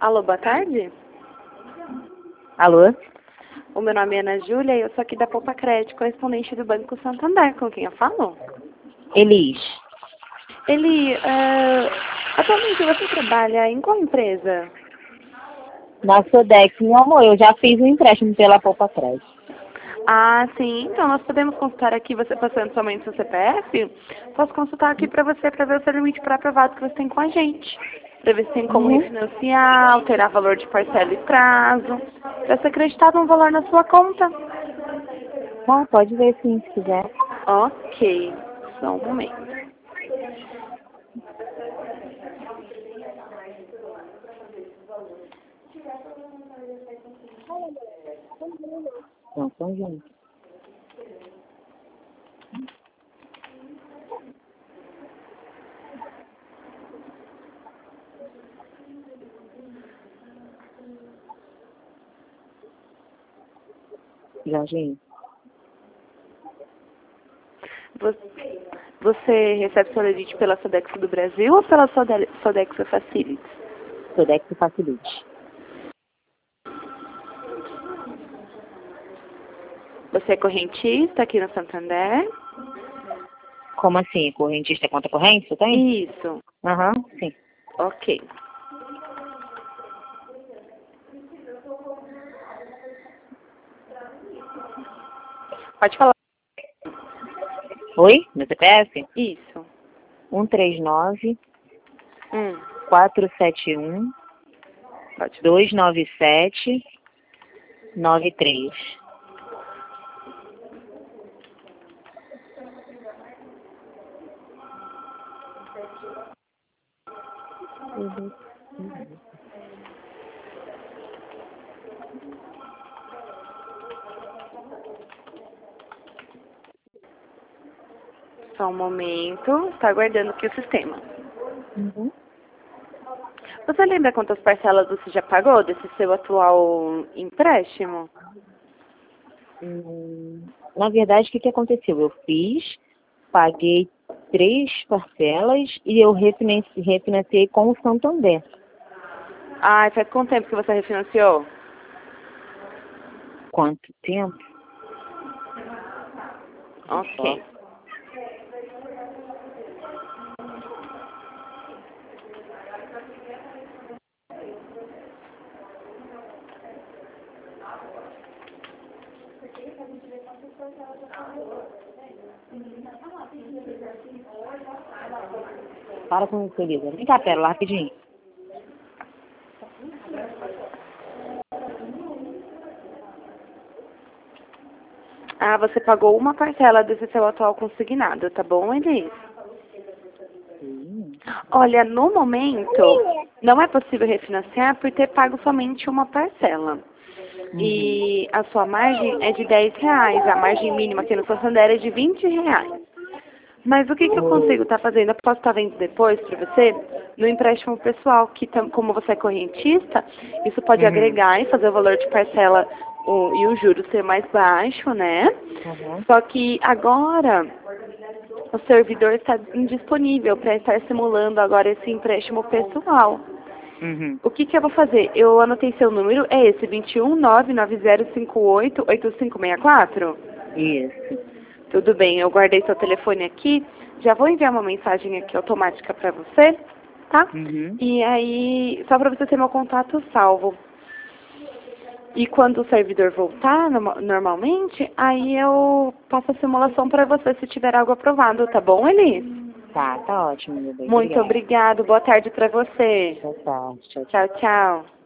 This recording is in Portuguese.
Alô, boa tarde. Alô? O meu nome é Ana Júlia e eu sou aqui da Poupa Crédito, correspondente do Banco Santander. Com quem eu falo? Elis. Atualmente você trabalha em qual empresa? Na Sodex, meu amor, eu já fiz um empréstimo pela Poupa Crédito. Ah, sim. Então, nós podemos consultar aqui, você passando somente seu CPF? Posso consultar aqui para você, para ver o seu limite para aprovado que você tem com a gente. Para ver se tem como refinanciar, alterar valor de parcela e prazo. Para ser acreditado um valor na sua conta. Tá, pode ver sim, se quiser. Ok. Só um momento. Não, são juntos. Jorginho. Você recebe Soledade pela Sodex do Brasil ou pela Sodex Facilities? Sodex Facilite. Você é correntista aqui no Santander? Como assim? Correntista é conta corrente, você tem? Isso. Aham, sim. Ok. Pode falar. Oi? Meu CPF? Isso. 139 Hum. 471 Pode. 297 93. Só um momento. Está aguardando aqui o sistema. Uhum. Você lembra quantas parcelas você já pagou desse seu atual empréstimo? Na verdade, o que aconteceu? Eu paguei 3 parcelas e eu refinanciei com o Santander. Ah, faz quanto tempo que você refinanciou? Quanto tempo? Ok. Para com isso, Elisa. Vem cá, Pérola, rapidinho. Ah, você pagou uma parcela desse seu atual consignado, tá bom, Elis? Olha, no momento, não é possível refinanciar por ter pago somente uma parcela. E a sua margem é de R$ 10. A margem mínima aqui no Santander é de R$ 20. Mas o que eu consigo estar fazendo? Eu posso estar vendo depois para você no empréstimo pessoal, que como você é correntista, isso pode agregar e fazer o valor de parcela e o juros ser mais baixo, né? Só que agora o servidor está indisponível para estar simulando agora esse empréstimo pessoal. O que eu vou fazer? Eu anotei seu número, é esse, 21990588564? Isso. Tudo bem, eu guardei seu telefone aqui, já vou enviar uma mensagem aqui automática para você, tá? E aí, só para você ter meu contato salvo. E quando o servidor voltar, normalmente, aí eu passo a simulação para você se tiver algo aprovado, tá bom, Elis? Tá ótimo, meu bem. Muito obrigado, boa tarde para você. Boa tarde, tchau, tchau. Tchau, tchau.